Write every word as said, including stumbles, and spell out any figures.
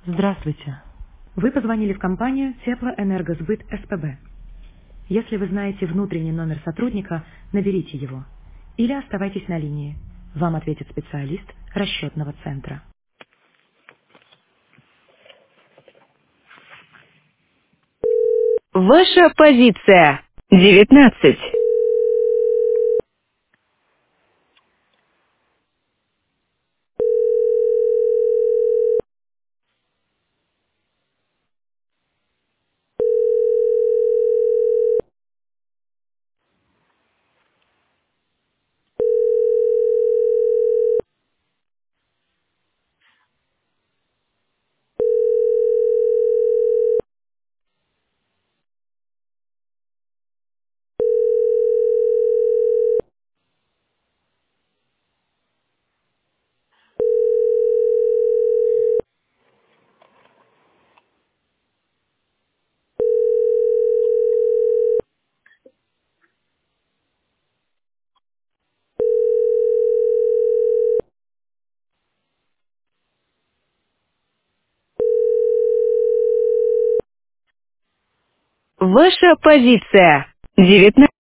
Здравствуйте. Вы позвонили в компанию Теплоэнергосбыт СПБ. Если вы знаете внутренний номер сотрудника, наберите его. Или оставайтесь на линии. Вам ответит специалист расчетного центра. Ваша позиция. девятнадцать. Ваша позиция. девятнадцать.